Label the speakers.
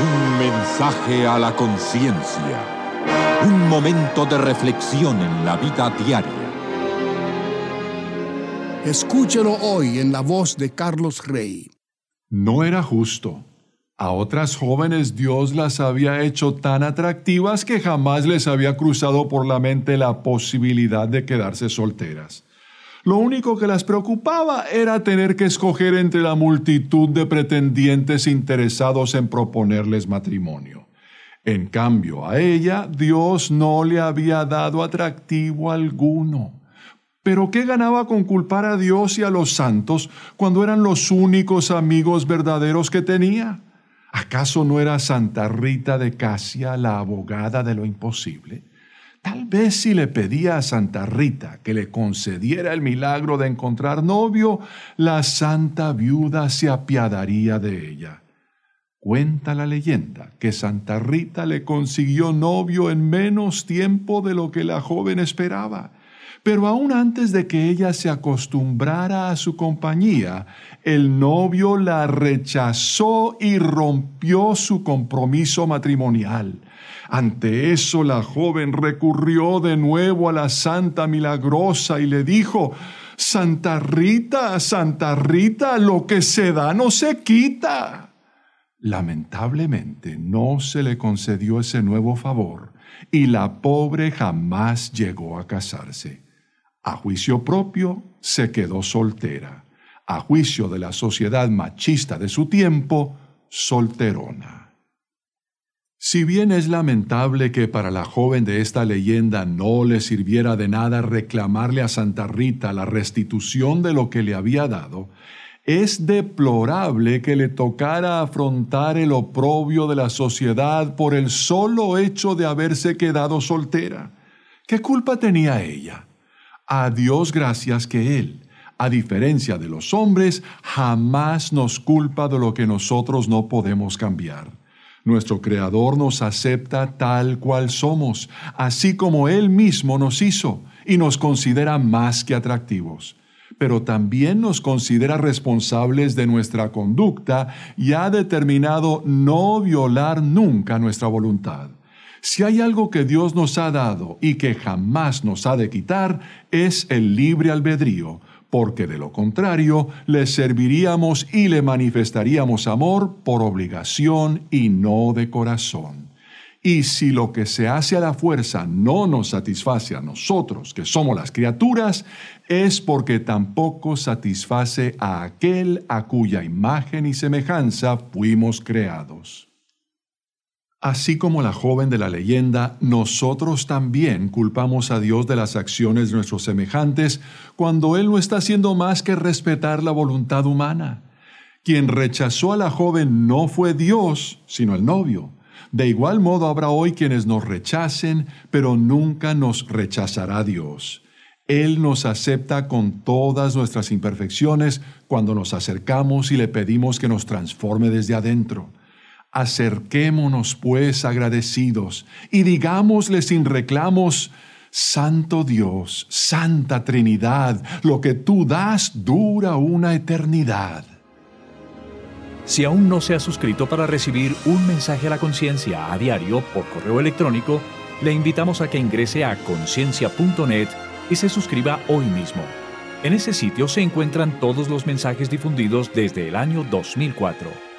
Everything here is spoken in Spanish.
Speaker 1: Un mensaje a la conciencia. Un momento de reflexión en la vida diaria.
Speaker 2: Escúchelo hoy en la voz de Carlos Rey.
Speaker 3: No era justo. A otras jóvenes Dios las había hecho tan atractivas que jamás les había cruzado por la mente la posibilidad de quedarse solteras. Lo único que las preocupaba era tener que escoger entre la multitud de pretendientes interesados en proponerles matrimonio. En cambio, a ella Dios no le había dado atractivo alguno. ¿Pero qué ganaba con culpar a Dios y a los santos cuando eran los únicos amigos verdaderos que tenía? ¿Acaso no era Santa Rita de Casia la abogada de lo imposible? Tal vez si le pedía a Santa Rita que le concediera el milagro de encontrar novio, la santa viuda se apiadaría de ella. Cuenta la leyenda que Santa Rita le consiguió novio en menos tiempo de lo que la joven esperaba. Pero aún antes de que ella se acostumbrara a su compañía, el novio la rechazó y rompió su compromiso matrimonial. Ante eso, la joven recurrió de nuevo a la Santa Milagrosa y le dijo: Santa Rita, lo que se da no se quita. Lamentablemente, no se le concedió ese nuevo favor y la pobre jamás llegó a casarse. A juicio propio, se quedó soltera. A juicio de la sociedad machista de su tiempo, solterona. Si bien es lamentable que para la joven de esta leyenda no le sirviera de nada reclamarle a Santa Rita la restitución de lo que le había dado, es deplorable que le tocara afrontar el oprobio de la sociedad por el solo hecho de haberse quedado soltera. ¿Qué culpa tenía ella? A Dios gracias que Él, a diferencia de los hombres, jamás nos culpa de lo que nosotros no podemos cambiar. Nuestro Creador nos acepta tal cual somos, así como Él mismo nos hizo, y nos considera más que atractivos. Pero también nos considera responsables de nuestra conducta y ha determinado no violar nunca nuestra voluntad. Si hay algo que Dios nos ha dado y que jamás nos ha de quitar, es el libre albedrío, porque de lo contrario le serviríamos y le manifestaríamos amor por obligación y no de corazón. Y si lo que se hace a la fuerza no nos satisface a nosotros, que somos las criaturas, es porque tampoco satisface a aquel a cuya imagen y semejanza fuimos creados. Así como la joven de la leyenda, nosotros también culpamos a Dios de las acciones de nuestros semejantes cuando Él no está haciendo más que respetar la voluntad humana. Quien rechazó a la joven no fue Dios, sino el novio. De igual modo habrá hoy quienes nos rechacen, pero nunca nos rechazará Dios. Él nos acepta con todas nuestras imperfecciones cuando nos acercamos y le pedimos que nos transforme desde adentro. Acerquémonos, pues, agradecidos, y digámosle sin reclamos: Santo Dios, Santa Trinidad, lo que tú das dura una eternidad.
Speaker 4: Si aún no se ha suscrito para recibir un mensaje a la conciencia a diario por correo electrónico, le invitamos a que ingrese a conciencia.net y se suscriba hoy mismo. En ese sitio se encuentran todos los mensajes difundidos desde el año 2004.